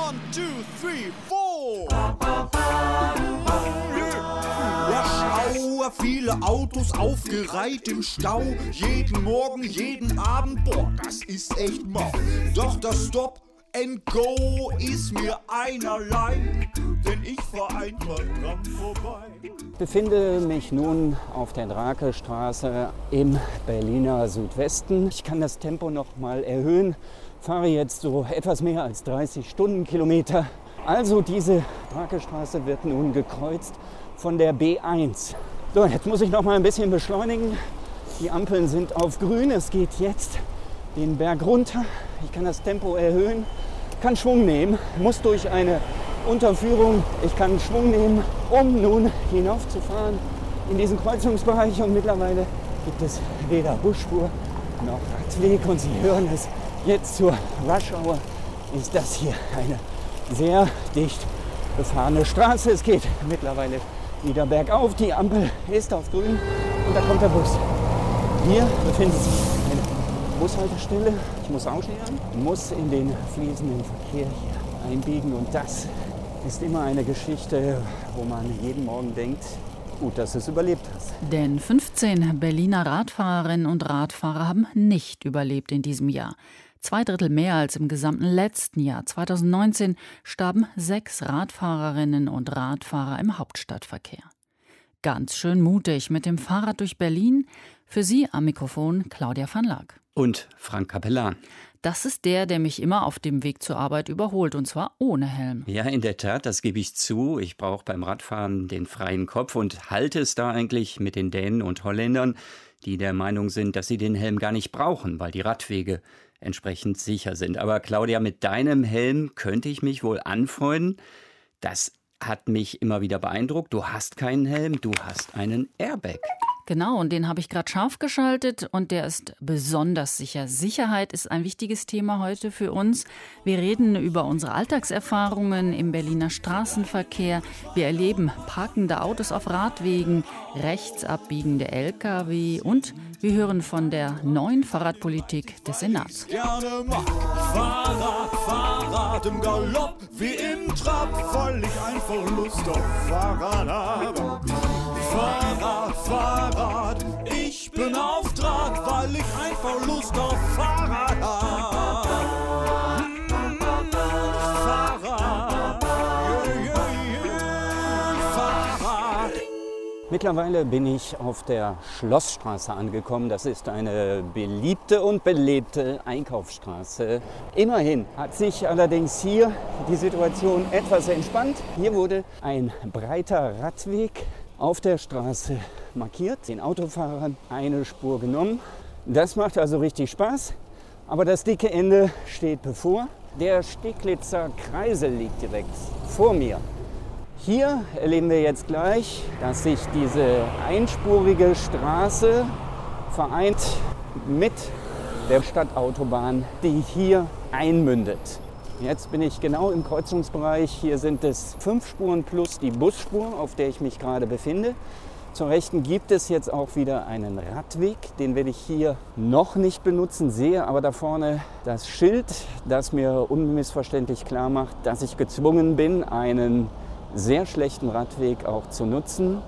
One, two, three, four. Rush Hour, viele Autos aufgereiht im Stau. Jeden Morgen, jeden Abend, boah, das ist echt mau. Doch das Stop and Go ist mir einerlei, denn ich fahr einfach dran vorbei. Ich befinde mich nun auf der Drakestraße im Berliner Südwesten. Ich kann das Tempo noch mal erhöhen, fahre jetzt so etwas mehr als 30 Stundenkilometer. Also diese Drakestraße wird nun gekreuzt von der B1. So, jetzt muss ich noch mal ein bisschen beschleunigen. Die Ampeln sind auf grün, es geht jetzt den Berg runter. Ich kann das Tempo erhöhen, kann Schwung nehmen, muss durch eine Unterführung. Ich kann Schwung nehmen, um nun hinaufzufahren in diesen Kreuzungsbereich. Und mittlerweile gibt es weder Busspur noch Radweg. Und Sie hören es jetzt zur Rush Hour, ist das hier eine sehr dicht befahrene Straße. Es geht mittlerweile wieder bergauf. Die Ampel ist auf grün und da kommt der Bus. Hier befindet sich eine Bushaltestelle. Ich muss aussteigen, muss in den fließenden Verkehr hier einbiegen. Und das ist immer eine Geschichte, wo man jeden Morgen denkt, gut, dass du es überlebt hast. Denn 15 Berliner Radfahrerinnen und Radfahrer haben nicht überlebt in diesem Jahr. 2/3 mehr als im gesamten letzten Jahr. 2019 starben 6 Radfahrerinnen und Radfahrer im Hauptstadtverkehr. Ganz schön mutig mit dem Fahrrad durch Berlin. Für Sie am Mikrofon Claudia van Laak. Und Frank Capellan. Das ist der mich immer auf dem Weg zur Arbeit überholt, und zwar ohne Helm. Ja, in der Tat, das gebe ich zu. Ich brauche beim Radfahren den freien Kopf und halte es da eigentlich mit den Dänen und Holländern, die der Meinung sind, dass sie den Helm gar nicht brauchen, weil die Radwege entsprechend sicher sind. Aber Claudia, mit deinem Helm könnte ich mich wohl anfreunden. Das hat mich immer wieder beeindruckt. Du hast keinen Helm, du hast einen Airbag. Genau, und den habe ich gerade scharf geschaltet und der ist besonders sicher. Sicherheit ist ein wichtiges Thema heute für uns. Wir reden über unsere Alltagserfahrungen im Berliner Straßenverkehr. Wir erleben parkende Autos auf Radwegen, rechts abbiegende Lkw und wir hören von der neuen Fahrradpolitik des Senats. Gerne mag Fahrrad im Galopp wie im Trab, weil ich einfach Lust auf Fahrrad habe. Fahrrad, ich bin auf Draht, weil ich einfach Lust auf Fahrrad habe. Fahrrad. Mittlerweile bin ich auf der Schlossstraße angekommen. Das ist eine beliebte und belebte Einkaufsstraße. Immerhin hat sich allerdings hier die Situation etwas entspannt. Hier wurde ein breiter Radweg auf der Straße markiert, den Autofahrern eine Spur genommen. Das macht also richtig Spaß, aber das dicke Ende steht bevor. Der Steglitzer Kreisel liegt direkt vor mir. Hier erleben wir jetzt gleich, dass sich diese einspurige Straße vereint mit der Stadtautobahn, die hier einmündet. Jetzt bin ich genau im Kreuzungsbereich. Hier sind es 5 Spuren plus die Busspur, auf der ich mich gerade befinde. Zur Rechten gibt es jetzt auch wieder einen Radweg. Den werde ich hier noch nicht benutzen, sehe aber da vorne das Schild, das mir unmissverständlich klar macht, dass ich gezwungen bin, einen sehr schlechten Radweg auch zu nutzen.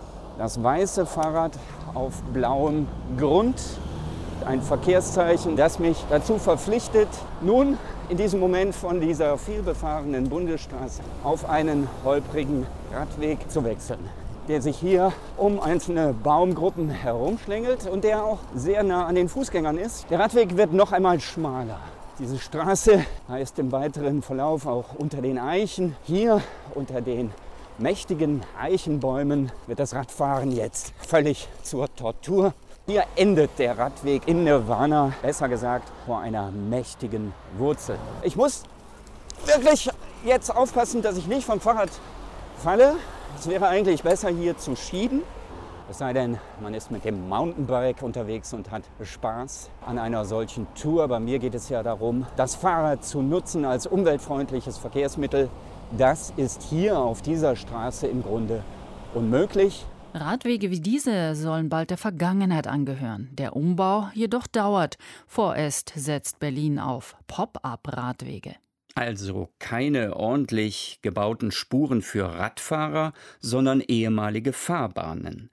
Das weiße Fahrrad auf blauem Grund. Ein Verkehrszeichen, das mich dazu verpflichtet, nun in diesem Moment von dieser vielbefahrenen Bundesstraße auf einen holprigen Radweg zu wechseln, der sich hier um einzelne Baumgruppen herumschlängelt und der auch sehr nah an den Fußgängern ist. Der Radweg wird noch einmal schmaler. Diese Straße heißt im weiteren Verlauf auch unter den Eichen. Hier unter den mächtigen Eichenbäumen wird das Radfahren jetzt völlig zur Tortur. Hier endet der Radweg im Nirvana, besser gesagt vor einer mächtigen Wurzel. Ich muss wirklich jetzt aufpassen, dass ich nicht vom Fahrrad falle. Es wäre eigentlich besser, hier zu schieben. Es sei denn, man ist mit dem Mountainbike unterwegs und hat Spaß an einer solchen Tour. Bei mir geht es ja darum, das Fahrrad zu nutzen als umweltfreundliches Verkehrsmittel. Das ist hier auf dieser Straße im Grunde unmöglich. Radwege wie diese sollen bald der Vergangenheit angehören. Der Umbau jedoch dauert. Vorerst setzt Berlin auf Pop-up-Radwege. Also keine ordentlich gebauten Spuren für Radfahrer, sondern ehemalige Fahrbahnen.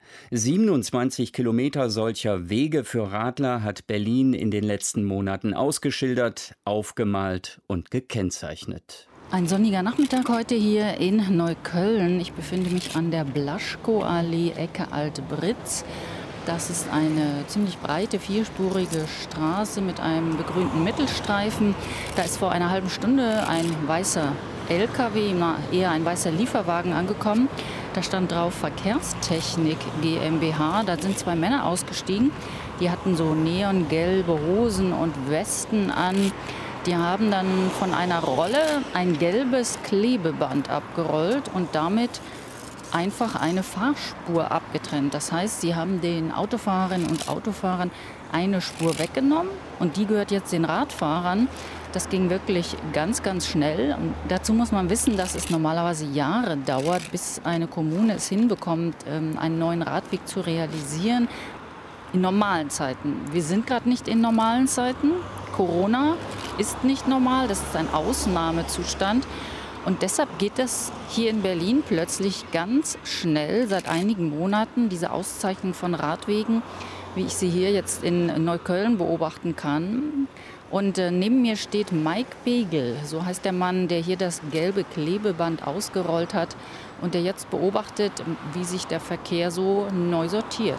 27 Kilometer solcher Wege für Radler hat Berlin in den letzten Monaten ausgeschildert, aufgemalt und gekennzeichnet. Ein sonniger Nachmittag heute hier in Neukölln. Ich befinde mich an der Blaschkow-Allee, Ecke Alt-Britz. Das ist eine ziemlich breite, vierspurige Straße mit einem begrünten Mittelstreifen. Da ist vor einer halben Stunde ein weißer LKW, eher ein weißer Lieferwagen angekommen. Da stand drauf Verkehrstechnik GmbH. Da sind zwei Männer ausgestiegen. Die hatten so neongelbe Hosen und Westen an. Die haben dann von einer Rolle ein gelbes Klebeband abgerollt und damit einfach eine Fahrspur abgetrennt. Das heißt, sie haben den Autofahrerinnen und Autofahrern eine Spur weggenommen und die gehört jetzt den Radfahrern. Das ging wirklich ganz, ganz schnell. Und dazu muss man wissen, dass es normalerweise Jahre dauert, bis eine Kommune es hinbekommt, einen neuen Radweg zu realisieren. In normalen Zeiten. Wir sind gerade nicht in normalen Zeiten. Corona ist nicht normal, das ist ein Ausnahmezustand. Und deshalb geht es hier in Berlin plötzlich ganz schnell, seit einigen Monaten, diese Auszeichnung von Radwegen, wie ich sie hier jetzt in Neukölln beobachten kann. Und neben mir steht Mike Begel, so heißt der Mann, der hier das gelbe Klebeband ausgerollt hat und der jetzt beobachtet, wie sich der Verkehr so neu sortiert.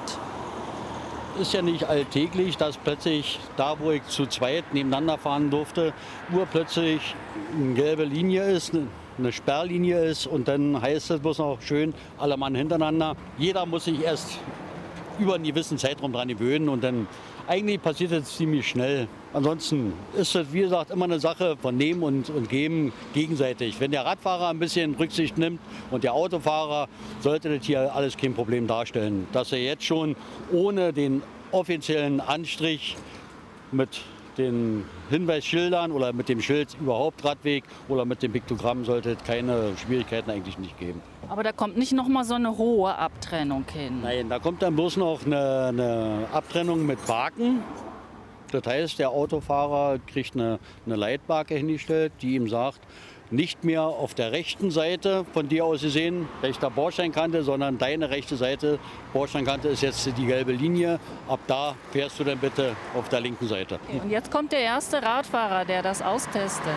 Ist ja nicht alltäglich, dass plötzlich da, wo ich zu zweit nebeneinander fahren durfte, urplötzlich eine gelbe Linie ist, eine Sperrlinie ist und dann heißt es bloß noch schön, alle Mann hintereinander. Jeder muss sich erst über einen gewissen Zeitraum dran gewöhnen und dann eigentlich passiert es ziemlich schnell. Ansonsten ist es, wie gesagt, immer eine Sache von Nehmen und Geben gegenseitig. Wenn der Radfahrer ein bisschen Rücksicht nimmt und der Autofahrer, sollte das hier alles kein Problem darstellen. Dass er jetzt schon ohne den offiziellen Anstrich mit den Hinweisschildern oder mit dem Schild überhaupt Radweg oder mit dem Piktogramm sollte es keine Schwierigkeiten eigentlich nicht geben. Aber da kommt nicht noch mal so eine hohe Abtrennung hin? Nein, da kommt dann bloß noch eine Abtrennung mit Baken. Das heißt, der Autofahrer kriegt eine Leitbake hingestellt, die ihm sagt, nicht mehr auf der rechten Seite von dir aus gesehen, rechter Bordsteinkante, sondern deine rechte Seite, Bordsteinkante ist jetzt die gelbe Linie. Ab da fährst du dann bitte auf der linken Seite. Okay, und jetzt kommt der erste Radfahrer, der das austestet.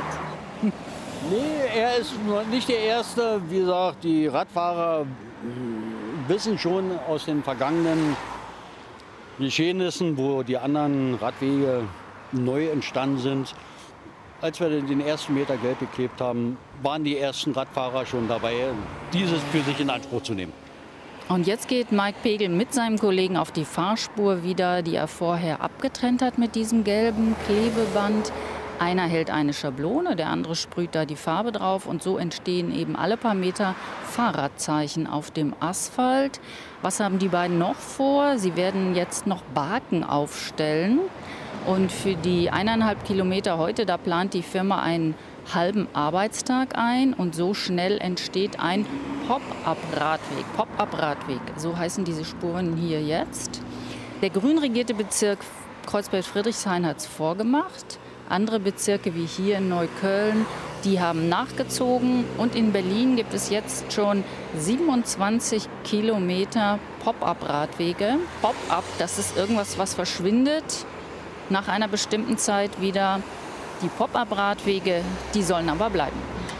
Nee, er ist nicht der Erste. Wie gesagt, die Radfahrer wissen schon aus den vergangenen Geschehnissen, wo die anderen Radwege neu entstanden sind. Als wir den ersten Meter gelb geklebt haben, waren die ersten Radfahrer schon dabei, dieses für sich in Anspruch zu nehmen. Und jetzt geht Mike Pegel mit seinem Kollegen auf die Fahrspur wieder, die er vorher abgetrennt hat mit diesem gelben Klebeband. Einer hält eine Schablone, der andere sprüht da die Farbe drauf und so entstehen eben alle paar Meter Fahrradzeichen auf dem Asphalt. Was haben die beiden noch vor? Sie werden jetzt noch Baken aufstellen. Und für die 1,5 Kilometer heute, da plant die Firma einen halben Arbeitstag ein. Und so schnell entsteht ein Pop-up-Radweg. Pop-up-Radweg, so heißen diese Spuren hier jetzt. Der grün regierte Bezirk Kreuzberg-Friedrichshain hat es vorgemacht. Andere Bezirke wie hier in Neukölln, die haben nachgezogen. Und in Berlin gibt es jetzt schon 27 Kilometer Pop-up-Radwege. Pop-up, das ist irgendwas, was verschwindet. Nach einer bestimmten Zeit wieder. Die Pop-up-Radwege, die sollen aber bleiben.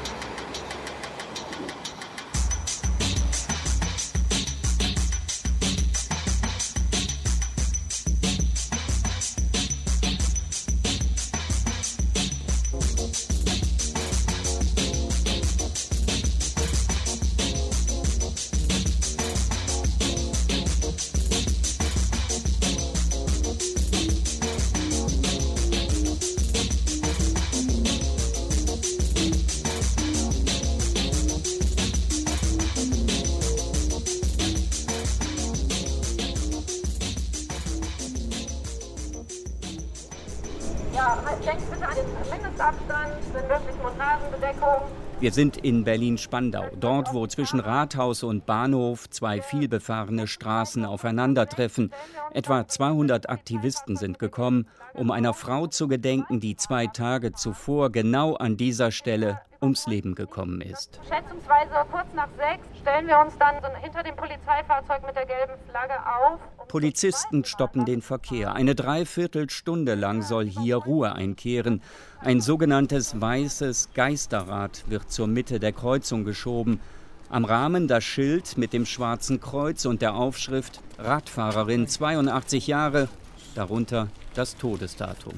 Denkt bitte an den Mindestabstand, wenn möglich Nasenbedeckung. Wir sind in Berlin-Spandau, dort, wo zwischen Rathaus und Bahnhof zwei vielbefahrene Straßen aufeinandertreffen. Etwa 200 Aktivisten sind gekommen, um einer Frau zu gedenken, die 2 Tage zuvor genau an dieser Stelle ums Leben gekommen ist. Schätzungsweise kurz nach 6 stellen wir uns dann hinter dem Polizeifahrzeug mit der gelben Flagge auf. Polizisten stoppen den Verkehr. Eine Dreiviertelstunde lang soll hier Ruhe einkehren. Ein sogenanntes weißes Geisterrad wird zur Mitte der Kreuzung geschoben. Am Rahmen das Schild mit dem schwarzen Kreuz und der Aufschrift Radfahrerin 82 Jahre, darunter das Todesdatum.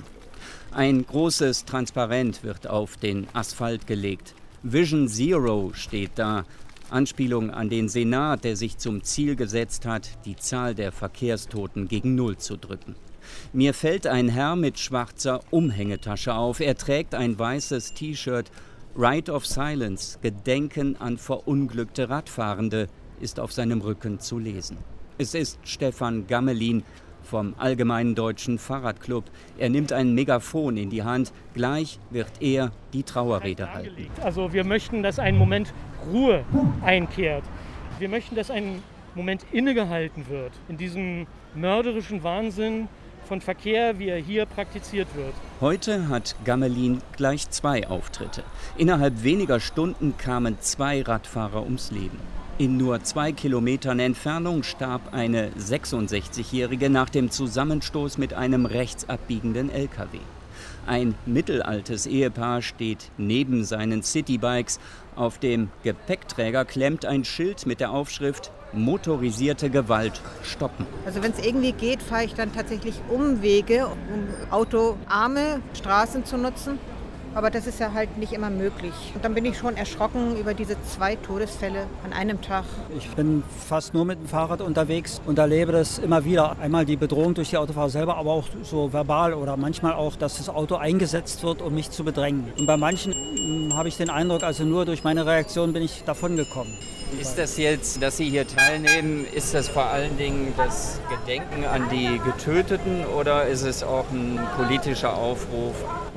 Ein großes Transparent wird auf den Asphalt gelegt. Vision Zero steht da. Anspielung an den Senat, der sich zum Ziel gesetzt hat, die Zahl der Verkehrstoten gegen 0 zu drücken. Mir fällt ein Herr mit schwarzer Umhängetasche auf. Er trägt ein weißes T-Shirt. Ride of Silence, Gedenken an verunglückte Radfahrende, ist auf seinem Rücken zu lesen. Es ist Stefan Gammelin vom Allgemeinen Deutschen Fahrradclub. Er nimmt ein Megafon in die Hand. Gleich wird er die Trauerrede halten. Also wir möchten, dass ein Moment Ruhe einkehrt. Wir möchten, dass ein Moment innegehalten wird in diesem mörderischen Wahnsinn von Verkehr, wie er hier praktiziert wird. Heute hat Gammelin gleich 2 Auftritte. Innerhalb weniger Stunden kamen 2 Radfahrer ums Leben. In nur 2 Kilometern Entfernung starb eine 66-Jährige nach dem Zusammenstoß mit einem rechts abbiegenden LKW. Ein mittelaltes Ehepaar steht neben seinen Citybikes. Auf dem Gepäckträger klemmt ein Schild mit der Aufschrift Motorisierte Gewalt stoppen. Also wenn es irgendwie geht, fahre ich dann tatsächlich Umwege, um autoarme Straßen zu nutzen. Aber das ist ja halt nicht immer möglich. Und dann bin ich schon erschrocken über diese 2 Todesfälle an einem Tag. Ich bin fast nur mit dem Fahrrad unterwegs und erlebe das immer wieder. Einmal die Bedrohung durch die Autofahrer selber, aber auch so verbal oder manchmal auch, dass das Auto eingesetzt wird, um mich zu bedrängen. Und bei manchen habe ich den Eindruck, also nur durch meine Reaktion bin ich davongekommen. Ist das jetzt, dass Sie hier teilnehmen, ist das vor allen Dingen das Gedenken an die Getöteten oder ist es auch ein politischer Aufruf?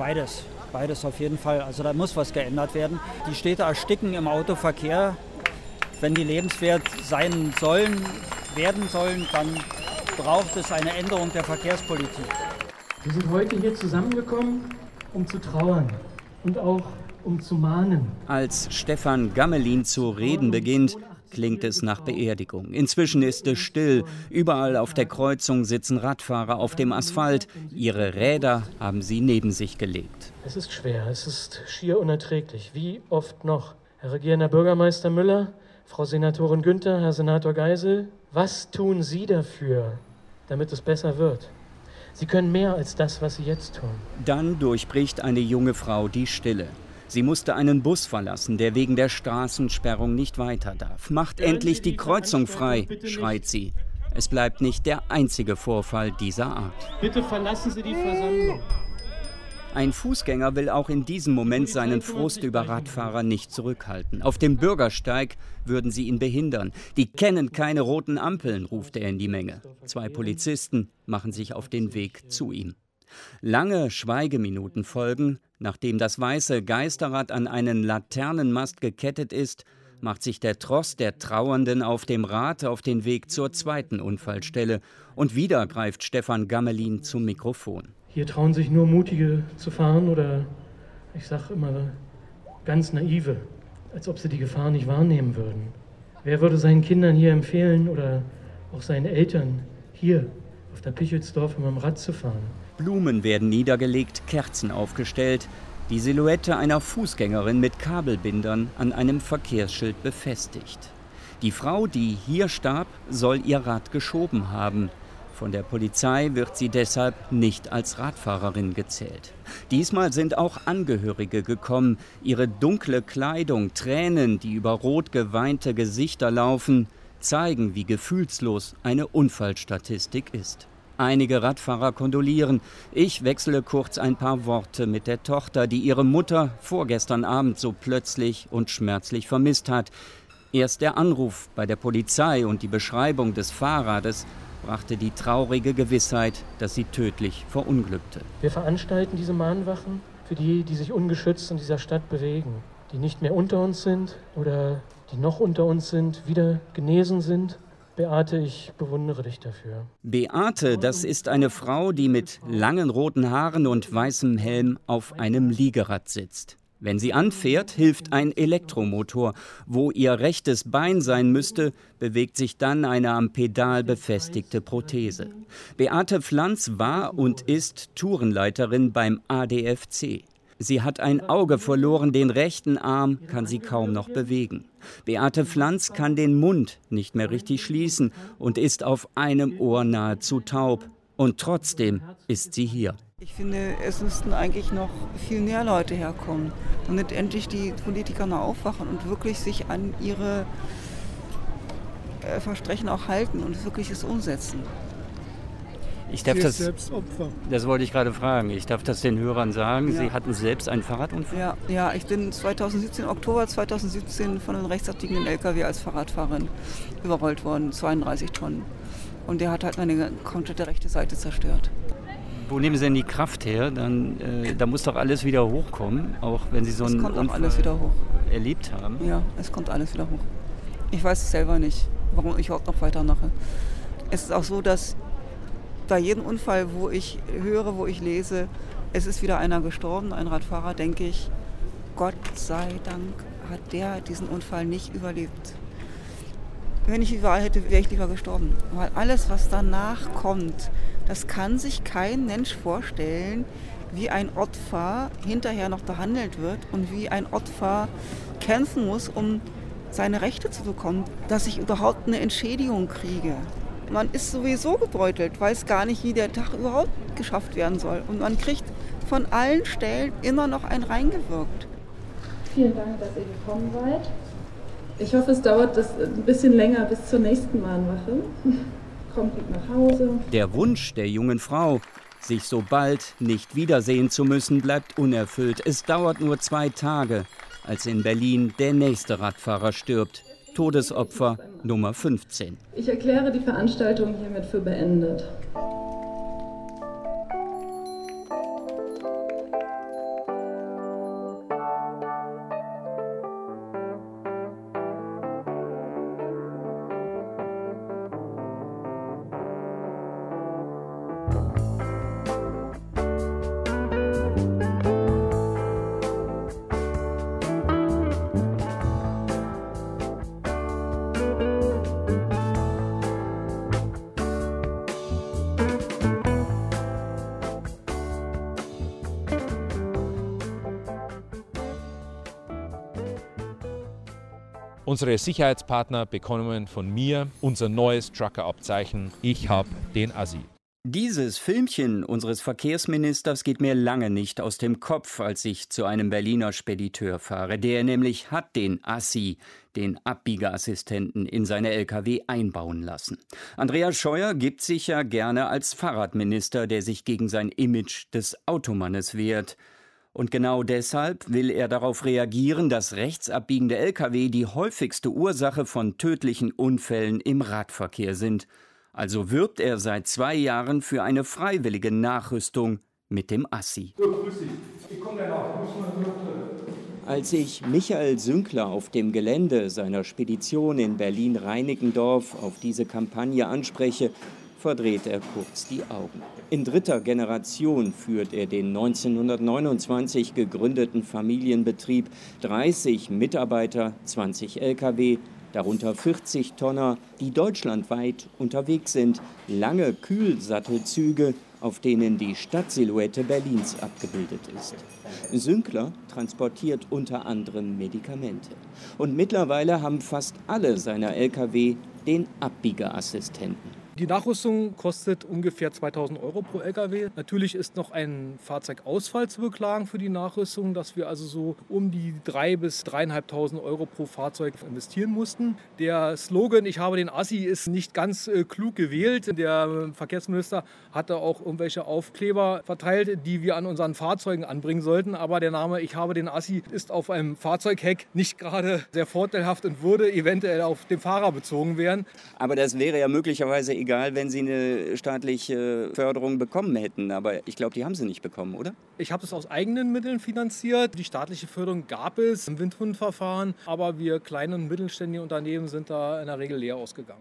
Beides auf jeden Fall. Also da muss was geändert werden. Die Städte ersticken im Autoverkehr. Wenn die lebenswert werden sollen, dann braucht es eine Änderung der Verkehrspolitik. Wir sind heute hier zusammengekommen, um zu trauern und auch um zu mahnen. Als Stefan Gammelin zu reden beginnt, klingt es nach Beerdigung. Inzwischen ist es still. Überall auf der Kreuzung sitzen Radfahrer auf dem Asphalt. Ihre Räder haben sie neben sich gelegt. Es ist schwer, es ist schier unerträglich. Wie oft noch? Herr Regierender Bürgermeister Müller, Frau Senatorin Günther, Herr Senator Geisel, was tun Sie dafür, damit es besser wird? Sie können mehr als das, was Sie jetzt tun. Dann durchbricht eine junge Frau die Stille. Sie musste einen Bus verlassen, der wegen der Straßensperrung nicht weiter darf. Macht endlich die Kreuzung frei, schreit sie. Es bleibt nicht der einzige Vorfall dieser Art. Bitte verlassen Sie die Versammlung. Ein Fußgänger will auch in diesem Moment seinen Frust über Radfahrer nicht zurückhalten. Auf dem Bürgersteig würden sie ihn behindern. Die kennen keine roten Ampeln, ruft er in die Menge. 2 Polizisten machen sich auf den Weg zu ihm. Lange Schweigeminuten folgen. Nachdem das weiße Geisterrad an einen Laternenmast gekettet ist, macht sich der Tross der Trauernden auf dem Rad auf den Weg zur 2. Unfallstelle. Und wieder greift Stefan Gammelin zum Mikrofon. Hier trauen sich nur Mutige zu fahren oder, ich sage immer, ganz Naive, als ob sie die Gefahr nicht wahrnehmen würden. Wer würde seinen Kindern hier empfehlen oder auch seinen Eltern, hier auf der Pichelsdorf mit dem Rad zu fahren? Blumen werden niedergelegt, Kerzen aufgestellt. Die Silhouette einer Fußgängerin mit Kabelbindern an einem Verkehrsschild befestigt. Die Frau, die hier starb, soll ihr Rad geschoben haben. Von der Polizei wird sie deshalb nicht als Radfahrerin gezählt. Diesmal sind auch Angehörige gekommen. Ihre dunkle Kleidung, Tränen, die über rot geweinte Gesichter laufen, zeigen, wie gefühlslos eine Unfallstatistik ist. Einige Radfahrer kondolieren. Ich wechsle kurz ein paar Worte mit der Tochter, die ihre Mutter vorgestern Abend so plötzlich und schmerzlich vermisst hat. Erst der Anruf bei der Polizei und die Beschreibung des Fahrrades brachte die traurige Gewissheit, dass sie tödlich verunglückte. Wir veranstalten diese Mahnwachen für die, die sich ungeschützt in dieser Stadt bewegen, die nicht mehr unter uns sind oder die noch unter uns sind, wieder genesen sind. Beate, ich bewundere dich dafür. Beate, das ist eine Frau, die mit langen roten Haaren und weißem Helm auf einem Liegerad sitzt. Wenn sie anfährt, hilft ein Elektromotor. Wo ihr rechtes Bein sein müsste, bewegt sich dann eine am Pedal befestigte Prothese. Beate Pflanz war und ist Tourenleiterin beim ADFC. Sie hat ein Auge verloren, den rechten Arm kann sie kaum noch bewegen. Beate Pflanz kann den Mund nicht mehr richtig schließen und ist auf einem Ohr nahezu taub. Und trotzdem ist sie hier. Ich finde, es müssten eigentlich noch viel mehr Leute herkommen und nicht endlich die Politiker noch aufwachen und wirklich sich an ihre Versprechen auch halten und wirklich es umsetzen. Ich darf das, selbst Opfer. Das wollte ich gerade fragen. Ich darf das den Hörern sagen. Ja. Sie hatten selbst einen Fahrradunfall? Ja, ich bin Oktober 2017 von einem rechtsabbiegenden LKW als Fahrradfahrerin überrollt worden, 32 Tonnen. Und der hat halt meine komplette rechte Seite zerstört. Wo nehmen Sie denn die Kraft her? Da muss doch alles wieder hochkommen, auch wenn Sie so einen Unfall alles wieder hoch. erlebt haben? Ja, es kommt alles wieder hoch. Ich weiß es selber nicht, warum ich überhaupt noch weitermache. Es ist auch so, dass bei jedem Unfall, wo ich höre, wo ich lese, es ist wieder einer gestorben, ein Radfahrer, denke ich, Gott sei Dank hat der diesen Unfall nicht überlebt. Wenn ich die Wahl hätte, wäre ich lieber gestorben. Weil alles, was danach kommt, das kann sich kein Mensch vorstellen, wie ein Opfer hinterher noch behandelt wird und wie ein Opfer kämpfen muss, um seine Rechte zu bekommen, dass ich überhaupt eine Entschädigung kriege. Man ist sowieso gebeutelt, weiß gar nicht, wie der Tag überhaupt geschafft werden soll. Und man kriegt von allen Stellen immer noch einen reingewirkt. Vielen Dank, dass ihr gekommen seid. Ich hoffe, es dauert ein bisschen länger bis zur nächsten Mahnwache. Kommt gut nach Hause. Der Wunsch der jungen Frau, sich so bald nicht wiedersehen zu müssen, bleibt unerfüllt. Es dauert nur 2 Tage, als in Berlin der nächste Radfahrer stirbt. Todesopfer Nummer 15. Ich erkläre die Veranstaltung hiermit für beendet. Unsere Sicherheitspartner bekommen von mir unser neues Trucker-Abzeichen. Ich hab den Assi. Dieses Filmchen unseres Verkehrsministers geht mir lange nicht aus dem Kopf, als ich zu einem Berliner Spediteur fahre. Der nämlich hat den Assi, den Abbiegerassistenten, in seine LKW einbauen lassen. Andreas Scheuer gibt sich ja gerne als Fahrradminister, der sich gegen sein Image des Automannes wehrt. Und genau deshalb will er darauf reagieren, dass rechtsabbiegende Lkw die häufigste Ursache von tödlichen Unfällen im Radverkehr sind. Also wirbt er seit 2 Jahren für eine freiwillige Nachrüstung mit dem Assi. So, grüß dich. Ich komme gleich nach. Als ich Michael Sünkler auf dem Gelände seiner Spedition in Berlin-Reinickendorf auf diese Kampagne anspreche, verdreht er kurz die Augen. In 3. Generation führt er den 1929 gegründeten Familienbetrieb. 30 Mitarbeiter, 20 Lkw, darunter 40 Tonner, die deutschlandweit unterwegs sind. Lange Kühlsattelzüge, auf denen die Stadtsilhouette Berlins abgebildet ist. Sünkler transportiert unter anderem Medikamente. Und mittlerweile haben fast alle seiner Lkw den Abbiegerassistenten. Die Nachrüstung kostet ungefähr 2.000 € pro LKW. Natürlich ist noch ein Fahrzeugausfall zu beklagen für die Nachrüstung, dass wir also so um die 3.000 bis 3.500 € pro Fahrzeug investieren mussten. Der Slogan "Ich habe den Assi" ist nicht ganz klug gewählt. Der Verkehrsminister hatte auch irgendwelche Aufkleber verteilt, die wir an unseren Fahrzeugen anbringen sollten. Aber der Name "Ich habe den Assi" ist auf einem Fahrzeugheck nicht gerade sehr vorteilhaft und würde eventuell auf den Fahrer bezogen werden. Aber das wäre ja möglicherweise egal, wenn Sie eine staatliche Förderung bekommen hätten. Aber ich glaube, die haben Sie nicht bekommen, oder? Ich habe es aus eigenen Mitteln finanziert. Die staatliche Förderung gab es im Windhundverfahren. Aber wir kleinen und mittelständigen Unternehmen sind da in der Regel leer ausgegangen.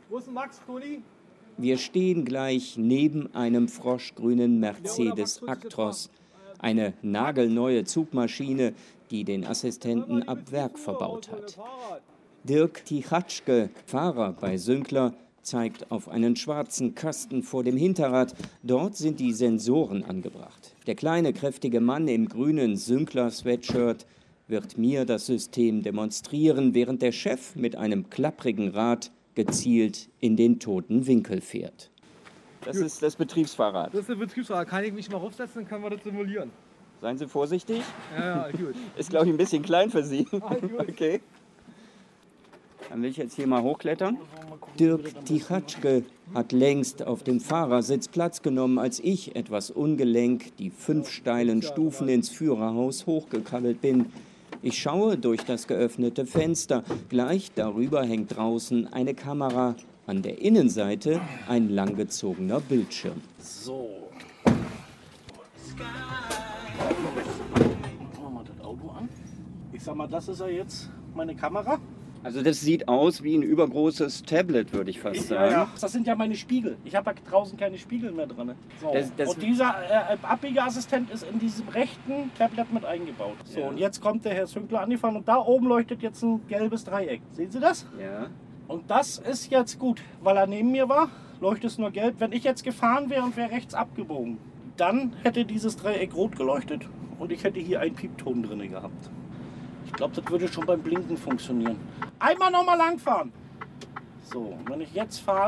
Wo ist denn Max, Toni? Wir stehen gleich neben einem froschgrünen Mercedes Actros, eine nagelneue Zugmaschine, die den Assistenten ab Werk verbaut hat. Dirk Tichatschke, Fahrer bei Sünkler, zeigt auf einen schwarzen Kasten vor dem Hinterrad. Dort sind die Sensoren angebracht. Der kleine, kräftige Mann im grünen Sünkler-Sweatshirt wird mir das System demonstrieren, während der Chef mit einem klapprigen Rad gezielt in den toten Winkel fährt. Das ist das Betriebsfahrrad. Das ist das Betriebsfahrrad. Kann ich mich mal aufsetzen, dann können wir das simulieren. Seien Sie vorsichtig. Ja, gut. Ist, glaube ich, ein bisschen klein für Sie. Gut. Okay. Dann will ich jetzt hier mal hochklettern. Dirk Tichatschke hat längst auf dem Fahrersitz Platz genommen, als ich etwas ungelenk die 5 steilen Stufen ins Führerhaus hochgekrabbelt bin. Ich schaue durch das geöffnete Fenster. Gleich darüber hängt draußen eine Kamera. An der Innenseite ein langgezogener Bildschirm. So. Machen wir mal das Auto an. Ich sag mal, das ist ja jetzt meine Kamera. Also das sieht aus wie ein übergroßes Tablet, würde ich fast sagen. Ja, das sind ja meine Spiegel. Ich habe da draußen keine Spiegel mehr drin. So. Und dieser Abbiegeassistent ist in diesem rechten Tablet mit eingebaut. So, und jetzt kommt der Herr Sünkler angefahren und da oben leuchtet jetzt ein gelbes Dreieck. Sehen Sie das? Ja. Und das ist jetzt gut, weil er neben mir war, leuchtet es nur gelb. Wenn ich jetzt gefahren wäre und wäre rechts abgebogen, dann hätte dieses Dreieck rot geleuchtet und ich hätte hier einen Piepton drin gehabt. Ich glaube, das würde schon beim Blinken funktionieren. Einmal nochmal langfahren. So, wenn ich jetzt fahre.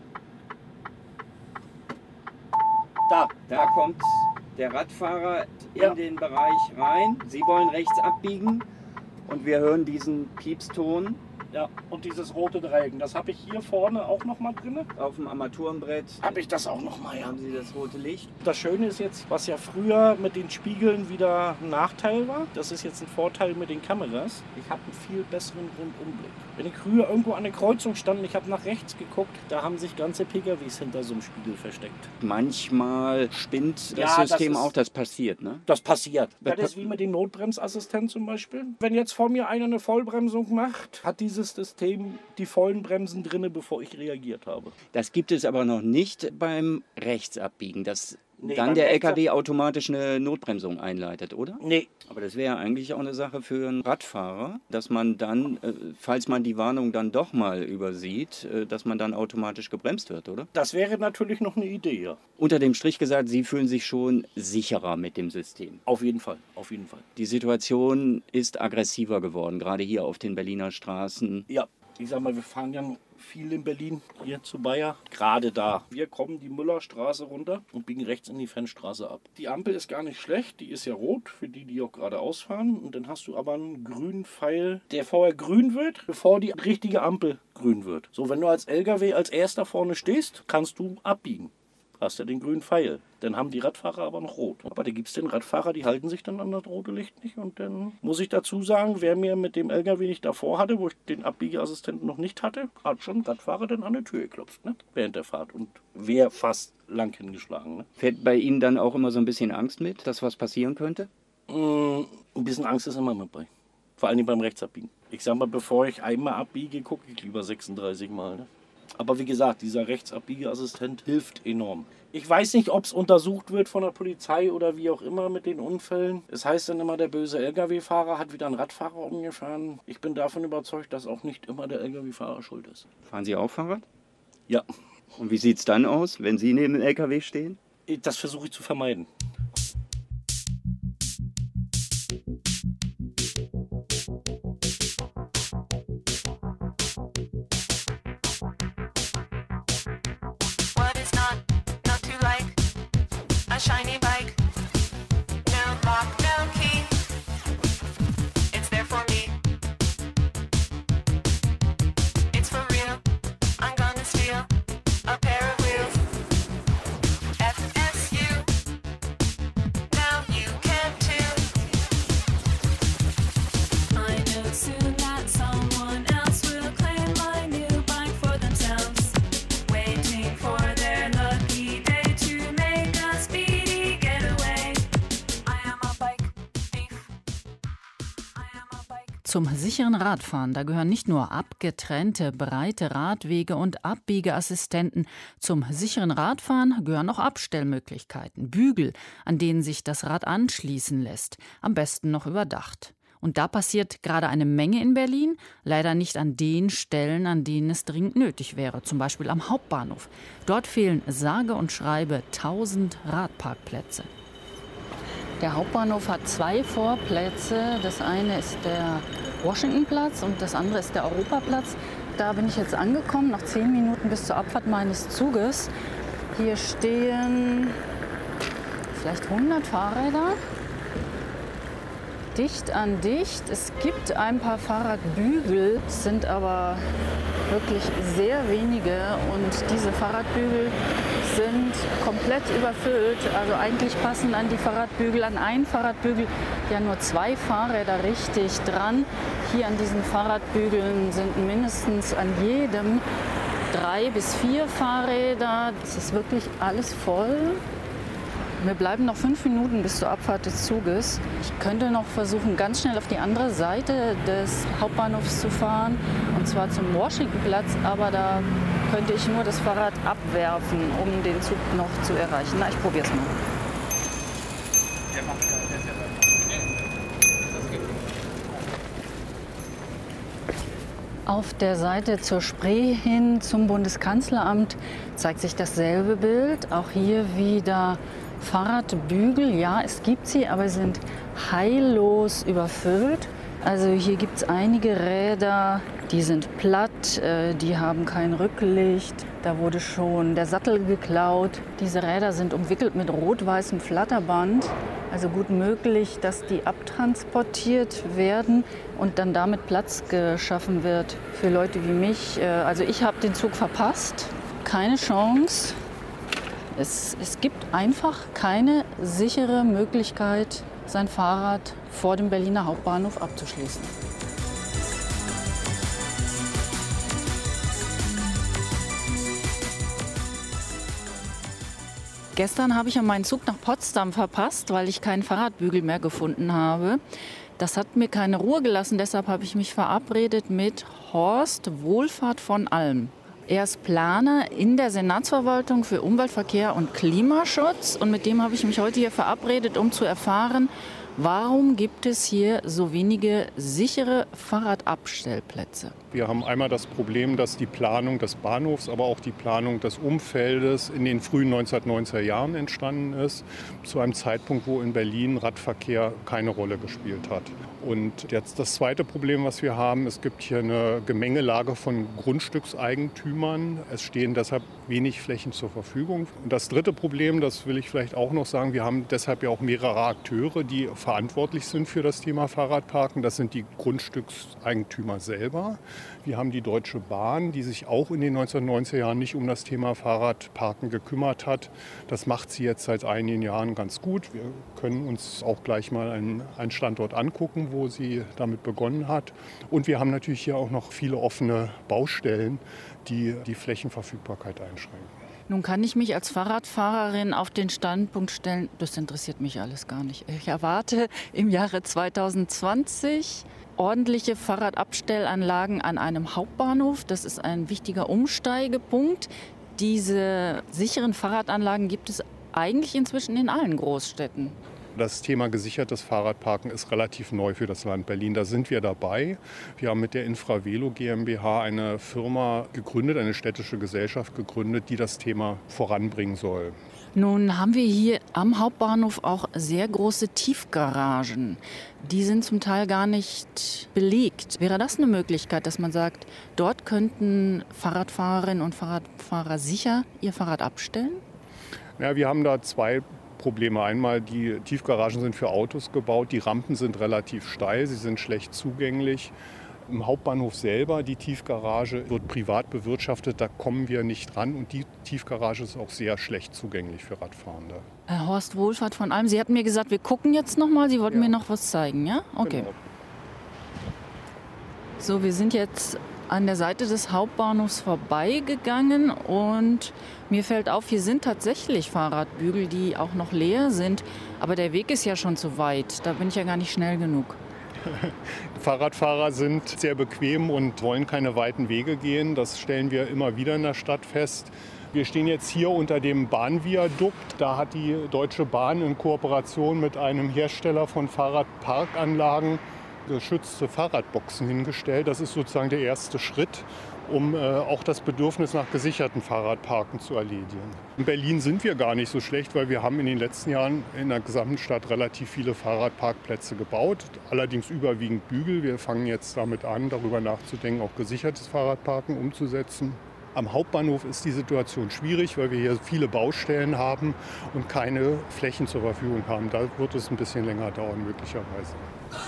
Da kommt der Radfahrer in den Bereich rein. Sie wollen rechts abbiegen und wir hören diesen Piepston. Ja, und dieses rote Dreieck, das habe ich hier vorne auch noch mal drin. Auf dem Armaturenbrett habe ich das auch noch mal. Ja. Haben Sie das rote Licht? Das Schöne ist jetzt, was ja früher mit den Spiegeln wieder ein Nachteil war, das ist jetzt ein Vorteil mit den Kameras. Ich habe einen viel besseren Rundumblick. Wenn ich früher irgendwo an der Kreuzung stand und ich habe nach rechts geguckt, da haben sich ganze PKWs hinter so einem Spiegel versteckt. Manchmal spinnt das System auch, das passiert, ne? Das passiert. Das ist wie mit dem Notbremsassistent zum Beispiel. Wenn jetzt vor mir einer eine Vollbremsung macht, hat dieses System die vollen Bremsen drinne, bevor ich reagiert habe. Das gibt es aber noch nicht beim Rechtsabbiegen, dass dann der LKW automatisch eine Notbremsung einleitet, oder? Nee. Aber das wäre eigentlich auch eine Sache für einen Radfahrer, dass man dann, falls man die Warnung dann doch mal übersieht, dass man dann automatisch gebremst wird, oder? Das wäre natürlich noch eine Idee, ja. Unter dem Strich gesagt, Sie fühlen sich schon sicherer mit dem System. Auf jeden Fall, auf jeden Fall. Die Situation ist aggressiver geworden, gerade hier auf den Berliner Straßen. Ja, ich sag mal, wir fahren ja viel in Berlin, hier zu Bayer, gerade da. Wir kommen die Müllerstraße runter und biegen rechts in die Fenstraße ab. Die Ampel ist gar nicht schlecht, die ist ja rot, für die, die auch geradeaus fahren. Und dann hast du aber einen grünen Pfeil, der vorher grün wird, bevor die richtige Ampel grün wird. So, wenn du als LKW als erster vorne stehst, kannst du abbiegen. Hast ja den grünen Pfeil. Dann haben die Radfahrer aber noch rot. Aber da gibt es den Radfahrer, die halten sich dann an das rote Licht nicht. Und dann muss ich dazu sagen, wer mir mit dem LKW nicht davor hatte, wo ich den Abbiegeassistenten noch nicht hatte, hat schon Radfahrer dann an der Tür geklopft, ne? Während der Fahrt. Und wäre fast lang hingeschlagen. Ne? Fährt bei Ihnen dann auch immer so ein bisschen Angst mit, dass was passieren könnte? Ein bisschen Angst ist immer mit bei. Vor allem beim Rechtsabbiegen. Ich sag mal, bevor ich einmal abbiege, gucke ich lieber 36 Mal. Ne? Aber wie gesagt, dieser Rechtsabbiegeassistent hilft enorm. Ich weiß nicht, ob es untersucht wird von der Polizei oder wie auch immer mit den Unfällen. Es heißt dann immer, der böse Lkw-Fahrer hat wieder einen Radfahrer umgefahren. Ich bin davon überzeugt, dass auch nicht immer der Lkw-Fahrer schuld ist. Fahren Sie auch Fahrrad? Ja. Und wie sieht es dann aus, wenn Sie neben dem LKW stehen? Das versuche ich zu vermeiden. Shiny bike, no lock, no key. It's there for me. It's for real. I'm gonna steal a pair of wheels. FSU. Zum sicheren Radfahren, da gehören nicht nur abgetrennte, breite Radwege und Abbiegeassistenten. Zum sicheren Radfahren gehören auch Abstellmöglichkeiten, Bügel, an denen sich das Rad anschließen lässt, am besten noch überdacht. Und da passiert gerade eine Menge in Berlin, leider nicht an den Stellen, an denen es dringend nötig wäre, zum Beispiel am Hauptbahnhof. Dort fehlen sage und schreibe 1000 Radparkplätze. Der Hauptbahnhof hat 2 Vorplätze. Das eine ist der Washingtonplatz und das andere ist der Europaplatz. Da bin ich jetzt angekommen, nach 10 Minuten bis zur Abfahrt meines Zuges. Hier stehen vielleicht 100 Fahrräder. Dicht an dicht. Es gibt ein paar Fahrradbügel, es sind aber wirklich sehr wenige und diese Fahrradbügel sind komplett überfüllt. Also eigentlich passen an die Fahrradbügel, an einen Fahrradbügel ja nur 2 Fahrräder richtig dran. Hier an diesen Fahrradbügeln sind mindestens an jedem 3 bis 4 Fahrräder. Das ist wirklich alles voll. Mir bleiben noch 5 Minuten bis zur Abfahrt des Zuges. Ich könnte noch versuchen, ganz schnell auf die andere Seite des Hauptbahnhofs zu fahren, und zwar zum Washingtonplatz, aber da könnte ich nur das Fahrrad abwerfen, um den Zug noch zu erreichen. Na, ich probiere es mal. Auf der Seite zur Spree hin zum Bundeskanzleramt zeigt sich dasselbe Bild. Auch hier wieder Fahrradbügel. Ja, es gibt sie, aber sie sind heillos überfüllt. Also hier gibt es einige Räder, die sind platt, die haben kein Rücklicht. Da wurde schon der Sattel geklaut. Diese Räder sind umwickelt mit rot-weißem Flatterband. Also gut möglich, dass die abtransportiert werden und dann damit Platz geschaffen wird für Leute wie mich. Also ich habe den Zug verpasst. Keine Chance. Es gibt einfach keine sichere Möglichkeit, sein Fahrrad vor dem Berliner Hauptbahnhof abzuschließen. Gestern habe ich ja meinen Zug nach Potsdam verpasst, weil ich keinen Fahrradbügel mehr gefunden habe. Das hat mir keine Ruhe gelassen, deshalb habe ich mich verabredet mit Horst Wohlfahrt von Alm. Er ist Planer in der Senatsverwaltung für Umwelt, Verkehr und Klimaschutz. Und mit dem habe ich mich heute hier verabredet, um zu erfahren, warum gibt es hier so wenige sichere Fahrradabstellplätze? Wir haben einmal das Problem, dass die Planung des Bahnhofs, aber auch die Planung des Umfeldes in den frühen 1990er Jahren entstanden ist, zu einem Zeitpunkt, wo in Berlin Radverkehr keine Rolle gespielt hat. Und jetzt das zweite Problem, was wir haben, es gibt hier eine Gemengelage von Grundstückseigentümern. Es stehen deshalb wenig Flächen zur Verfügung. Und das dritte Problem, das will ich vielleicht auch noch sagen, wir haben deshalb ja auch mehrere Akteure, die verantwortlich sind für das Thema Fahrradparken. Das sind die Grundstückseigentümer selber. Wir haben die Deutsche Bahn, die sich auch in den 1990er Jahren nicht um das Thema Fahrradparken gekümmert hat. Das macht sie jetzt seit einigen Jahren ganz gut. Wir können uns auch gleich mal einen Standort angucken, wo sie damit begonnen hat. Und wir haben natürlich hier auch noch viele offene Baustellen, die die Flächenverfügbarkeit einschränken. Nun kann ich mich als Fahrradfahrerin auf den Standpunkt stellen, das interessiert mich alles gar nicht. Ich erwarte im Jahre 2020 ordentliche Fahrradabstellanlagen an einem Hauptbahnhof. Das ist ein wichtiger Umsteigepunkt. Diese sicheren Fahrradanlagen gibt es eigentlich inzwischen in allen Großstädten. Das Thema gesichertes Fahrradparken ist relativ neu für das Land Berlin. Da sind wir dabei. Wir haben mit der Infravelo GmbH eine Firma gegründet, eine städtische Gesellschaft gegründet, die das Thema voranbringen soll. Nun haben wir hier am Hauptbahnhof auch sehr große Tiefgaragen. Die sind zum Teil gar nicht belegt. Wäre das eine Möglichkeit, dass man sagt, dort könnten Fahrradfahrerinnen und Fahrradfahrer sicher ihr Fahrrad abstellen? Ja, wir haben da zwei Probleme. Einmal, die Tiefgaragen sind für Autos gebaut, die Rampen sind relativ steil, sie sind schlecht zugänglich. Im Hauptbahnhof selber, die Tiefgarage wird privat bewirtschaftet, da kommen wir nicht ran und die Tiefgarage ist auch sehr schlecht zugänglich für Radfahrende. Herr Horst Wohlfahrt von Alm, Sie hatten mir gesagt, wir gucken jetzt noch mal, Sie wollten mir noch was zeigen, ja? Okay. Genau. So, wir sind jetzt an der Seite des Hauptbahnhofs vorbeigegangen und mir fällt auf, hier sind tatsächlich Fahrradbügel, die auch noch leer sind, aber der Weg ist ja schon zu weit, da bin ich ja gar nicht schnell genug. Fahrradfahrer sind sehr bequem und wollen keine weiten Wege gehen. Das stellen wir immer wieder in der Stadt fest. Wir stehen jetzt hier unter dem Bahnviadukt. Da hat die Deutsche Bahn in Kooperation mit einem Hersteller von Fahrradparkanlagen geschützte Fahrradboxen hingestellt. Das ist sozusagen der erste Schritt, um auch das Bedürfnis nach gesicherten Fahrradparken zu erledigen. In Berlin sind wir gar nicht so schlecht, weil wir haben in den letzten Jahren in der gesamten Stadt relativ viele Fahrradparkplätze gebaut, allerdings überwiegend Bügel. Wir fangen jetzt damit an, darüber nachzudenken, auch gesichertes Fahrradparken umzusetzen. Am Hauptbahnhof ist die Situation schwierig, weil wir hier viele Baustellen haben und keine Flächen zur Verfügung haben. Da wird es ein bisschen länger dauern, möglicherweise.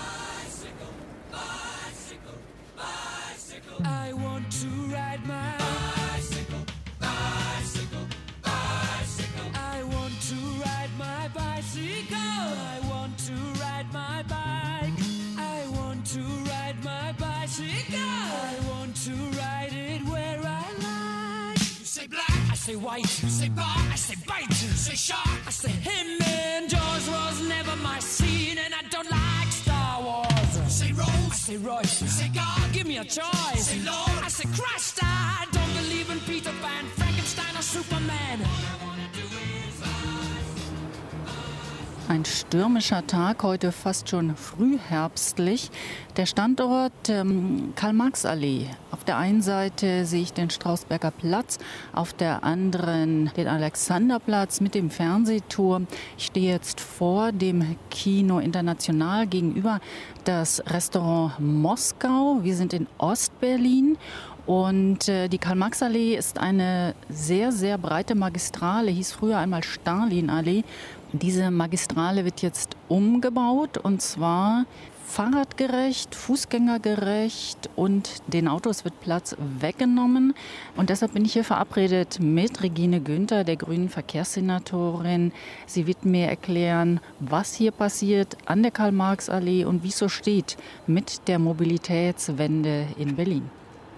I want to ride my bicycle, bicycle, bicycle. I want to ride my bicycle. I want to ride my bike. I want to ride my bicycle. I want to ride it where I like. You say black, I say white. You say bar, I say bite. You say shark, I say him. And Jaws was never my scene, and I don't like Star Wars. You say Rose, I say Royce. You say God, give me a choice. Say Lord, I say Christ. I don't believe in Peter Pan, Frankenstein or Superman. Ein stürmischer Tag, heute fast schon frühherbstlich. Der Standort Karl-Marx-Allee. Auf der einen Seite sehe ich den Strausberger Platz, auf der anderen den Alexanderplatz mit dem Fernsehturm. Ich stehe jetzt vor dem Kino International, gegenüber das Restaurant Moskau. Wir sind in Ostberlin. Und die Karl-Marx-Allee ist eine sehr, sehr breite Magistrale, hieß früher einmal Stalinallee. Diese Magistrale wird jetzt umgebaut, und zwar fahrradgerecht, fußgängergerecht, und den Autos wird Platz weggenommen. Und deshalb bin ich hier verabredet mit Regine Günther, der grünen Verkehrssenatorin. Sie wird mir erklären, was hier passiert an der Karl-Marx-Allee und wie es so steht mit der Mobilitätswende in Berlin.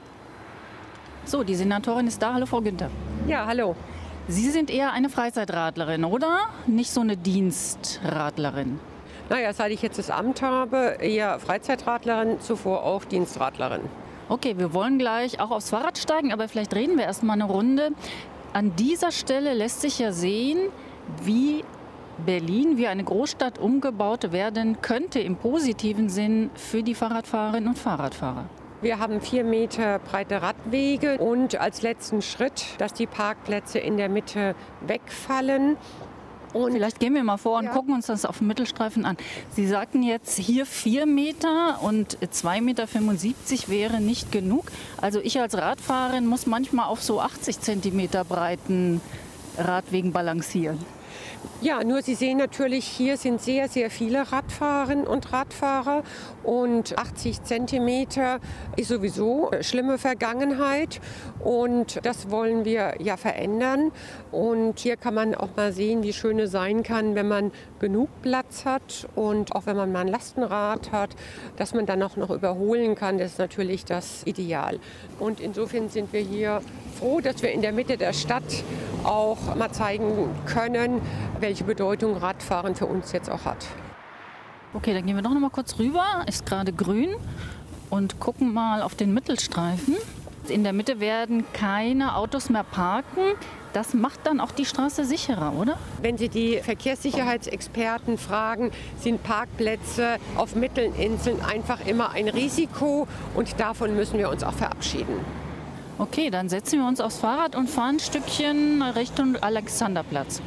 So, die Senatorin ist da. Hallo, Frau Günther. Ja, hallo. Sie sind eher eine Freizeitradlerin, oder? Nicht so eine Dienstradlerin? Naja, seit ich jetzt das Amt habe, eher Freizeitradlerin, zuvor auch Dienstradlerin. Okay, wir wollen gleich auch aufs Fahrrad steigen, aber vielleicht reden wir erst mal eine Runde. An dieser Stelle lässt sich ja sehen, wie Berlin, wie eine Großstadt umgebaut werden könnte im positiven Sinn für die Fahrradfahrerinnen und Fahrradfahrer. Wir haben 4 Meter breite Radwege und als letzten Schritt, dass die Parkplätze in der Mitte wegfallen. Und vielleicht gehen wir mal vor und gucken uns das auf dem Mittelstreifen an. Sie sagten jetzt hier 4 Meter und 2,75 Meter wäre nicht genug. Also ich als Radfahrerin muss manchmal auf so 80 Zentimeter breiten Radwegen balancieren. Ja, nur Sie sehen natürlich, hier sind sehr, sehr viele Radfahrerinnen und Radfahrer und 80 Zentimeter ist sowieso schlimme Vergangenheit und das wollen wir ja verändern. Und hier kann man auch mal sehen, wie schön es sein kann, wenn man genug Platz hat und auch wenn man mal ein Lastenrad hat, dass man dann auch noch überholen kann. Das ist natürlich das Ideal. Und insofern sind wir hier froh, dass wir in der Mitte der Stadt auch mal zeigen können, welche Bedeutung Radfahren für uns jetzt auch hat. Okay, dann gehen wir doch noch mal kurz rüber. Ist gerade grün und gucken mal auf den Mittelstreifen. In der Mitte werden keine Autos mehr parken. Das macht dann auch die Straße sicherer, oder? Wenn Sie die Verkehrssicherheitsexperten fragen, sind Parkplätze auf Mittelinseln einfach immer ein Risiko und davon müssen wir uns auch verabschieden. Okay, dann setzen wir uns aufs Fahrrad und fahren ein Stückchen Richtung Alexanderplatz.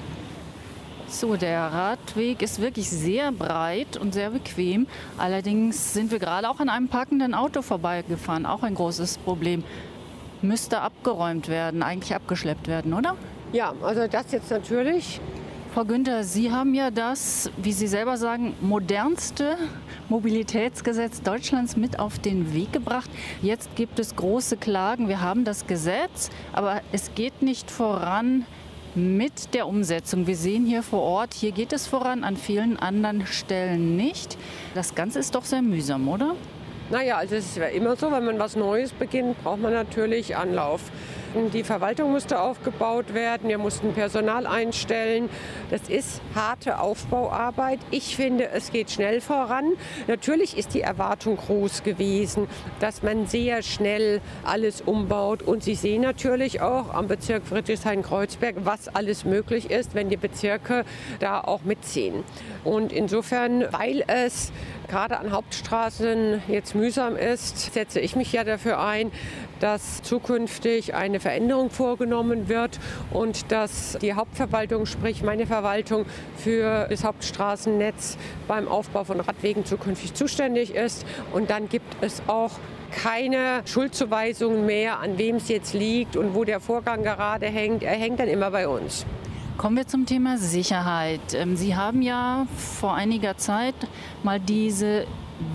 So, der Radweg ist wirklich sehr breit und sehr bequem. Allerdings sind wir gerade auch an einem parkenden Auto vorbeigefahren. Auch ein großes Problem. Müsste abgeräumt werden, eigentlich abgeschleppt werden, oder? Ja, also das jetzt natürlich. Frau Günther, Sie haben ja das, wie Sie selber sagen, modernste Mobilitätsgesetz Deutschlands mit auf den Weg gebracht. Jetzt gibt es große Klagen. Wir haben das Gesetz, aber es geht nicht voran mit der Umsetzung. Wir sehen hier vor Ort, hier geht es voran, an vielen anderen Stellen nicht. Das Ganze ist doch sehr mühsam, oder? Naja, also es ist ja immer so, wenn man was Neues beginnt, braucht man natürlich Anlauf. mussten, die Verwaltung musste aufgebaut werden, wir mussten Personal einstellen. Das ist harte Aufbauarbeit. Ich finde, es geht schnell voran. Natürlich ist die Erwartung groß gewesen, dass man sehr schnell alles umbaut. Und Sie sehen natürlich auch am Bezirk Friedrichshain-Kreuzberg, was alles möglich ist, wenn die Bezirke da auch mitziehen. Und insofern, weil es gerade an Hauptstraßen jetzt mühsam ist, setze ich mich ja dafür ein, dass zukünftig eine Veränderung vorgenommen wird und dass die Hauptverwaltung, sprich meine Verwaltung, für das Hauptstraßennetz beim Aufbau von Radwegen zukünftig zuständig ist. Und dann gibt es auch keine Schuldzuweisungen mehr, an wem es jetzt liegt und wo der Vorgang gerade hängt. Er hängt dann immer bei uns. Kommen wir zum Thema Sicherheit. Sie haben ja vor einiger Zeit mal diese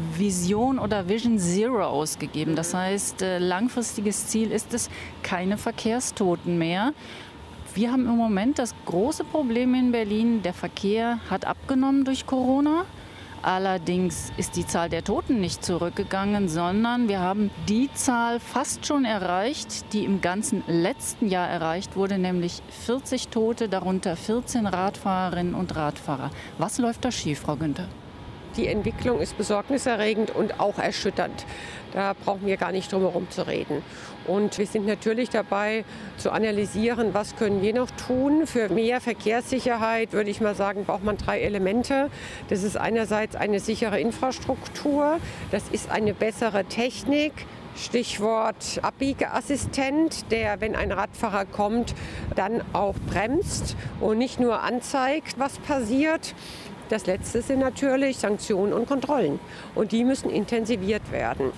Vision oder Vision Zero ausgegeben. Das heißt, langfristiges Ziel ist es, keine Verkehrstoten mehr. Wir haben im Moment das große Problem in Berlin, der Verkehr hat abgenommen durch Corona. Allerdings ist die Zahl der Toten nicht zurückgegangen, sondern wir haben die Zahl fast schon erreicht, die im ganzen letzten Jahr erreicht wurde, nämlich 40 Tote, darunter 14 Radfahrerinnen und Radfahrer. Was läuft da schief, Frau Günther? Die Entwicklung ist besorgniserregend und auch erschütternd. Da brauchen wir gar nicht drum herum zu reden. Und wir sind natürlich dabei zu analysieren, was können wir noch tun. Für mehr Verkehrssicherheit, würde ich mal sagen, braucht man 3 Elemente. Das ist einerseits eine sichere Infrastruktur, das ist eine bessere Technik. Stichwort Abbiegeassistent, der, wenn ein Radfahrer kommt, dann auch bremst und nicht nur anzeigt, was passiert. Das Letzte sind natürlich Sanktionen und Kontrollen. Und die müssen intensiviert werden.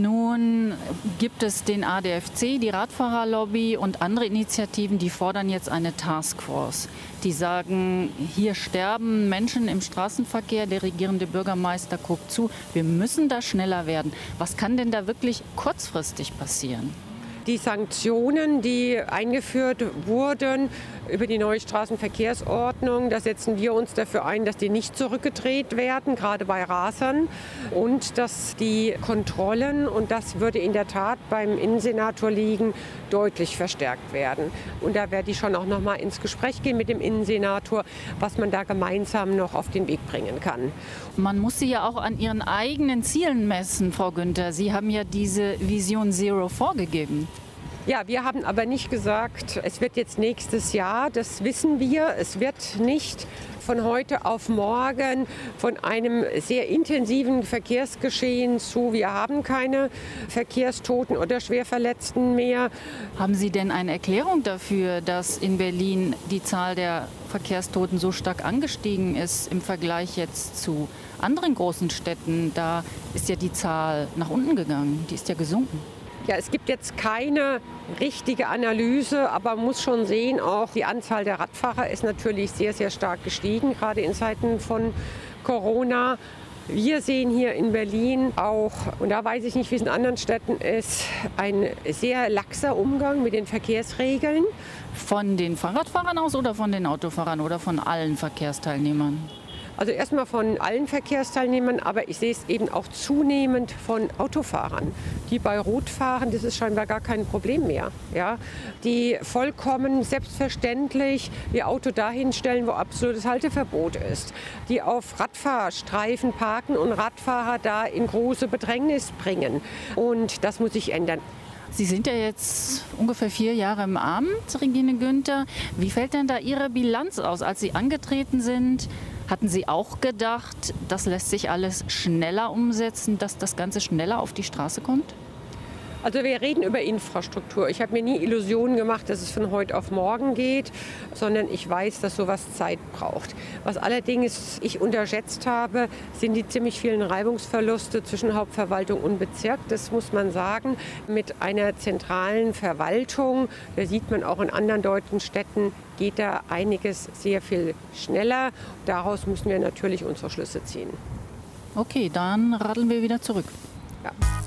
Nun gibt es den ADFC, die Radfahrerlobby und andere Initiativen, die fordern jetzt eine Taskforce. Die sagen, hier sterben Menschen im Straßenverkehr, der regierende Bürgermeister guckt zu. Wir müssen da schneller werden. Was kann denn da wirklich kurzfristig passieren? Die Sanktionen, die eingeführt wurden über die neue Straßenverkehrsordnung, da setzen wir uns dafür ein, dass die nicht zurückgedreht werden, gerade bei Rasern. Und dass die Kontrollen, und das würde in der Tat beim Innensenator liegen, deutlich verstärkt werden. Und da werde ich schon auch noch mal ins Gespräch gehen mit dem Innensenator, was man da gemeinsam noch auf den Weg bringen kann. Man muss Sie ja auch an Ihren eigenen Zielen messen, Frau Günther. Sie haben ja diese Vision Zero vorgegeben. Ja, wir haben aber nicht gesagt, es wird jetzt nächstes Jahr, das wissen wir. Es wird nicht von heute auf morgen von einem sehr intensiven Verkehrsgeschehen zu, wir haben keine Verkehrstoten oder Schwerverletzten mehr. Haben Sie denn eine Erklärung dafür, dass in Berlin die Zahl der Verkehrstoten so stark angestiegen ist im Vergleich jetzt zu anderen großen Städten? Da ist ja die Zahl nach unten gegangen, die ist ja gesunken. Ja, es gibt jetzt keine richtige Analyse, aber man muss schon sehen, auch die Anzahl der Radfahrer ist natürlich sehr, sehr stark gestiegen, gerade in Zeiten von Corona. Wir sehen hier in Berlin auch, und da weiß ich nicht, wie es in anderen Städten ist, ein sehr laxer Umgang mit den Verkehrsregeln. Von den Fahrradfahrern aus oder von den Autofahrern oder von allen Verkehrsteilnehmern? Also erstmal von allen Verkehrsteilnehmern, aber ich sehe es eben auch zunehmend von Autofahrern, die bei Rot fahren. Das ist scheinbar gar kein Problem mehr. Ja? Die vollkommen selbstverständlich ihr Auto dahin stellen, wo absolutes Halteverbot ist. Die auf Radfahrstreifen parken und Radfahrer da in große Bedrängnis bringen. Und das muss sich ändern. Sie sind ja jetzt ungefähr 4 Jahre im Amt, Regine Günther. Wie fällt denn da Ihre Bilanz aus? Als Sie angetreten sind, hatten Sie auch gedacht, das lässt sich alles schneller umsetzen, dass das Ganze schneller auf die Straße kommt? Also wir reden über Infrastruktur. Ich habe mir nie Illusionen gemacht, dass es von heute auf morgen geht, sondern ich weiß, dass sowas Zeit braucht. Was allerdings ich unterschätzt habe, sind die ziemlich vielen Reibungsverluste zwischen Hauptverwaltung und Bezirk. Das muss man sagen. Mit einer zentralen Verwaltung, da sieht man auch in anderen deutschen Städten, geht da einiges sehr viel schneller. Daraus müssen wir natürlich unsere Schlüsse ziehen. Okay, dann radeln wir wieder zurück. Ja.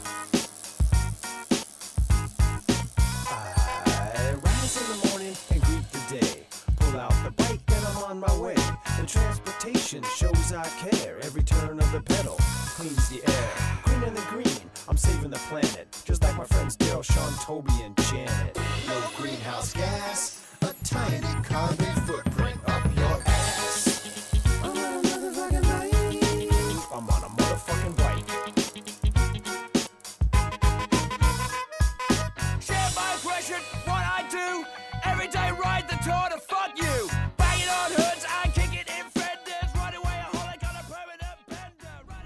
Transportation shows I care. Every turn of the pedal cleans the air. Greener than green, I'm saving the planet. Just like my friends Dale, Sean, Toby, and Janet. No green greenhouse gas, a tiny carbon footprint up your ass. I'm on a motherfucking bike. I'm on a motherfucking bike. Share my aggression, what I do. Every day ride the Tour to fuck you. Bang it on hoods and kick it in fenders. Run away a hole, I got a permanent bender.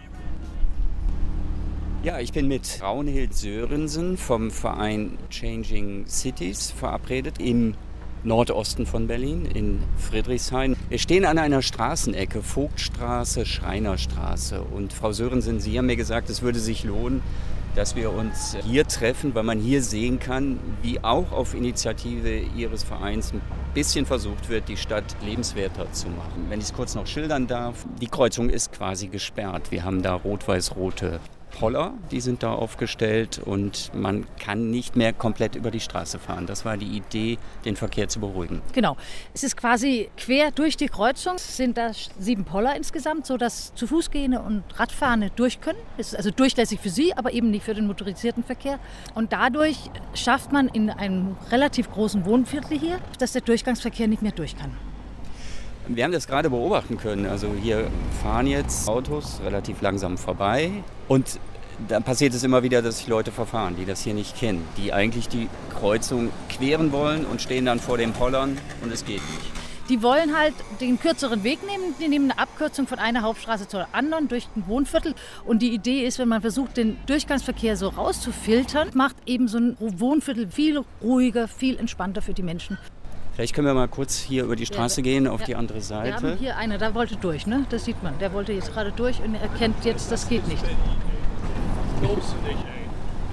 Ja, ich bin mit Raunhild Sörensen vom Verein Changing Cities verabredet im Nordosten von Berlin, in Friedrichshain. Wir stehen an einer Straßenecke, Vogtstraße, Schreinerstraße. Und Frau Sörensen, Sie haben mir gesagt, es würde sich lohnen, dass wir uns hier treffen, weil man hier sehen kann, wie auch auf Initiative Ihres Vereins ein bisschen versucht wird, die Stadt lebenswerter zu machen. Wenn ich es kurz noch schildern darf, die Kreuzung ist quasi gesperrt. Wir haben da rot-weiß-rote Poller, die sind da aufgestellt und man kann nicht mehr komplett über die Straße fahren. Das war die Idee, den Verkehr zu beruhigen. Genau. Es ist quasi quer durch die Kreuzung, es sind da 7 Poller insgesamt, sodass zu Fußgehende und Radfahrende durch können. Es ist also durchlässig für sie, aber eben nicht für den motorisierten Verkehr. Und dadurch schafft man in einem relativ großen Wohnviertel hier, dass der Durchgangsverkehr nicht mehr durch kann. Wir haben das gerade beobachten können. Also hier fahren jetzt Autos relativ langsam vorbei und dann passiert es immer wieder, dass sich Leute verfahren, die das hier nicht kennen, die eigentlich die Kreuzung queren wollen und stehen dann vor den Pollern und es geht nicht. Die wollen halt den kürzeren Weg nehmen. Die nehmen eine Abkürzung von einer Hauptstraße zur anderen durch ein Wohnviertel. Und die Idee ist, wenn man versucht, den Durchgangsverkehr so rauszufiltern, macht eben so ein Wohnviertel viel ruhiger, viel entspannter für die Menschen. Vielleicht können wir mal kurz hier über die Straße gehen, auf die andere Seite. Wir haben hier einer, der wollte durch, ne? Das sieht man. Der wollte jetzt gerade durch und er erkennt jetzt, das geht nicht. Glaubst du nicht, ey.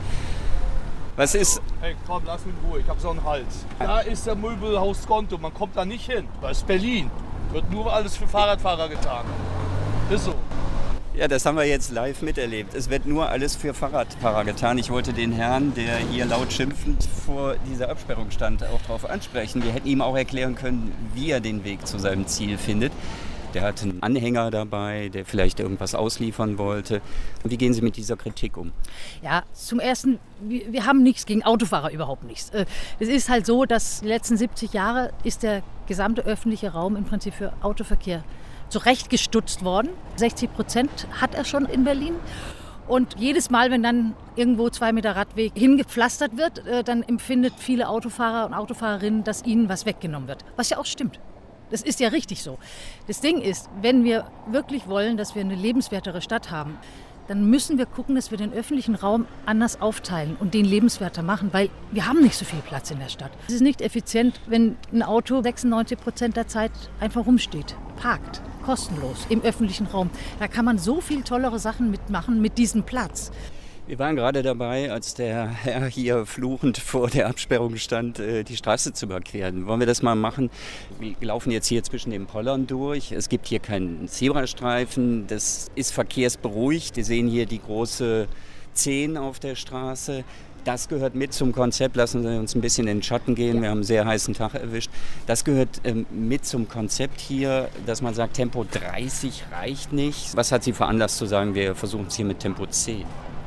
Was ist? Hey, komm, lass mich in Ruhe, ich hab so einen Hals. Da ist der Möbelhaus Skonto, man kommt da nicht hin. Das ist Berlin. Wird nur alles für Fahrradfahrer getan. Ist so. Ja, das haben wir jetzt live miterlebt. Es wird nur alles für Fahrradfahrer getan. Ich wollte den Herrn, der hier laut schimpfend vor dieser Absperrung stand, auch darauf ansprechen. Wir hätten ihm auch erklären können, wie er den Weg zu seinem Ziel findet. Der hat einen Anhänger dabei, der vielleicht irgendwas ausliefern wollte. Wie gehen Sie mit dieser Kritik um? Ja, zum Ersten, wir haben nichts gegen Autofahrer, überhaupt nichts. Es ist halt so, dass die letzten 70 Jahre ist der gesamte öffentliche Raum im Prinzip für Autoverkehr zurechtgestutzt worden. 60% hat er schon in Berlin. Und jedes Mal, wenn dann irgendwo 2 Meter Radweg hingepflastert wird, dann empfindet viele Autofahrer und Autofahrerinnen, dass ihnen was weggenommen wird. Was ja auch stimmt. Das ist ja richtig so. Das Ding ist, wenn wir wirklich wollen, dass wir eine lebenswertere Stadt haben, dann müssen wir gucken, dass wir den öffentlichen Raum anders aufteilen und den lebenswerter machen, weil wir haben nicht so viel Platz in der Stadt. Es ist nicht effizient, wenn ein Auto 96% der Zeit einfach rumsteht, parkt, kostenlos im öffentlichen Raum. Da kann man so viel tollere Sachen mitmachen mit diesem Platz. Wir waren gerade dabei, als der Herr hier fluchend vor der Absperrung stand, die Straße zu überqueren. Wollen wir das mal machen? Wir laufen jetzt hier zwischen den Pollern durch. Es gibt hier keinen Zebrastreifen. Das ist verkehrsberuhigt. Wir sehen hier die große 10 auf der Straße. Das gehört mit zum Konzept. Lassen Sie uns ein bisschen in den Schatten gehen. Wir haben einen sehr heißen Tag erwischt. Das gehört mit zum Konzept hier, dass man sagt, Tempo 30 reicht nicht. Was hat Sie veranlasst zu sagen, wir versuchen es hier mit Tempo 10?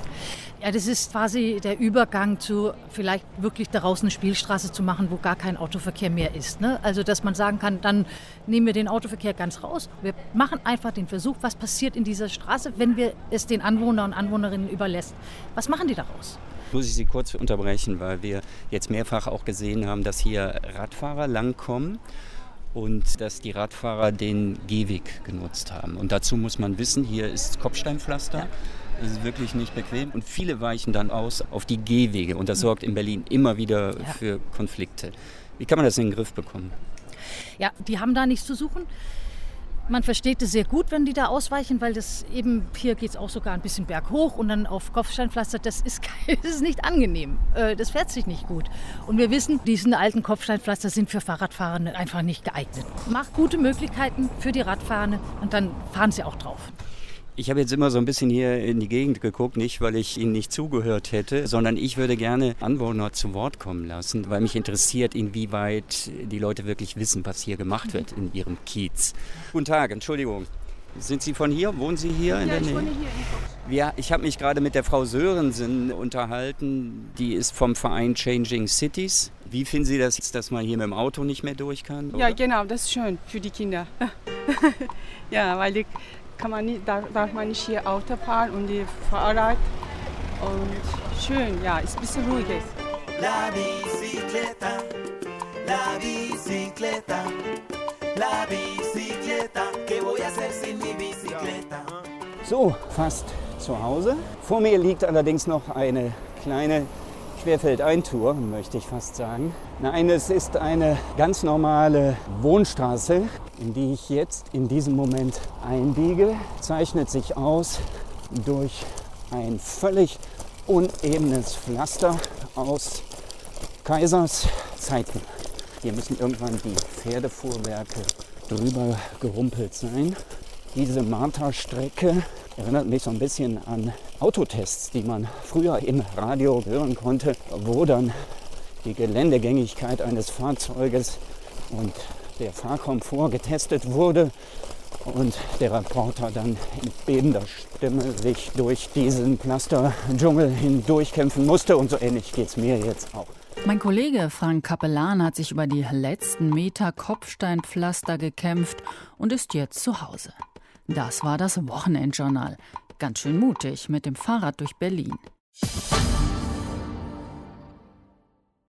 Ja, das ist quasi der Übergang zu vielleicht wirklich daraus eine Spielstraße zu machen, wo gar kein Autoverkehr mehr ist. Ne? Also, dass man sagen kann, dann nehmen wir den Autoverkehr ganz raus. Wir machen einfach den Versuch, was passiert in dieser Straße, wenn wir es den Anwohnern und Anwohnerinnen überlässt. Was machen die daraus? Muss ich Sie kurz unterbrechen, weil wir jetzt mehrfach auch gesehen haben, dass hier Radfahrer langkommen und dass die Radfahrer den Gehweg genutzt haben. Und dazu muss man wissen, hier ist Kopfsteinpflaster. Ja. Das ist wirklich nicht bequem und viele weichen dann aus auf die Gehwege und das sorgt in Berlin immer wieder für Konflikte. Wie kann man das in den Griff bekommen? Ja, die haben da nichts zu suchen. Man versteht es sehr gut, wenn die da ausweichen, weil das eben, hier geht es auch sogar ein bisschen berghoch und dann auf Kopfsteinpflaster, das ist nicht angenehm. Das fährt sich nicht gut. Und wir wissen, diese alten Kopfsteinpflaster sind für Fahrradfahrende einfach nicht geeignet. Macht gute Möglichkeiten für die Radfahrende und dann fahren sie auch drauf. Ich habe jetzt immer so ein bisschen hier in die Gegend geguckt, nicht weil ich Ihnen nicht zugehört hätte, sondern ich würde gerne Anwohner zu Wort kommen lassen, weil mich interessiert, inwieweit die Leute wirklich wissen, was hier gemacht wird in ihrem Kiez. Guten Tag, Entschuldigung. Sind Sie von hier? Wohnen Sie hier in der Nähe? Ich wohne hier in Fuchs. Ja, ich habe mich gerade mit der Frau Sörensen unterhalten. Die ist vom Verein Changing Cities. Wie finden Sie das, dass man hier mit dem Auto nicht mehr durch kann? Oder? Ja, genau, das ist schön für die Kinder. Ja, weil darf man nicht hier Auto fahren und die Fahrrad. Und schön, ja, ist ein bisschen ruhiger. La bicicleta, la bicicleta, la bicicleta, ¿qué voy a hacer sin mi bicicleta? So, fast zu Hause. Vor mir liegt allerdings noch eine kleine Querfeldeintour, möchte ich fast sagen. Nein, es ist eine ganz normale Wohnstraße, in die ich jetzt in diesem Moment einbiege. Zeichnet sich aus durch ein völlig unebenes Pflaster aus Kaisers Zeiten. Hier müssen irgendwann die Pferdefuhrwerke drüber gerumpelt sein. Diese Martha-Strecke erinnert mich so ein bisschen an Autotests, die man früher im Radio hören konnte, wo dann die Geländegängigkeit eines Fahrzeuges und der Fahrkomfort getestet wurde und der Reporter dann mit bebender Stimme sich durch diesen Pflasterdschungel hindurchkämpfen musste. Und so ähnlich geht es mir jetzt auch. Mein Kollege Frank Kapellan hat sich über die letzten Meter Kopfsteinpflaster gekämpft und ist jetzt zu Hause. Das war das Wochenendjournal. Ganz schön mutig mit dem Fahrrad durch Berlin.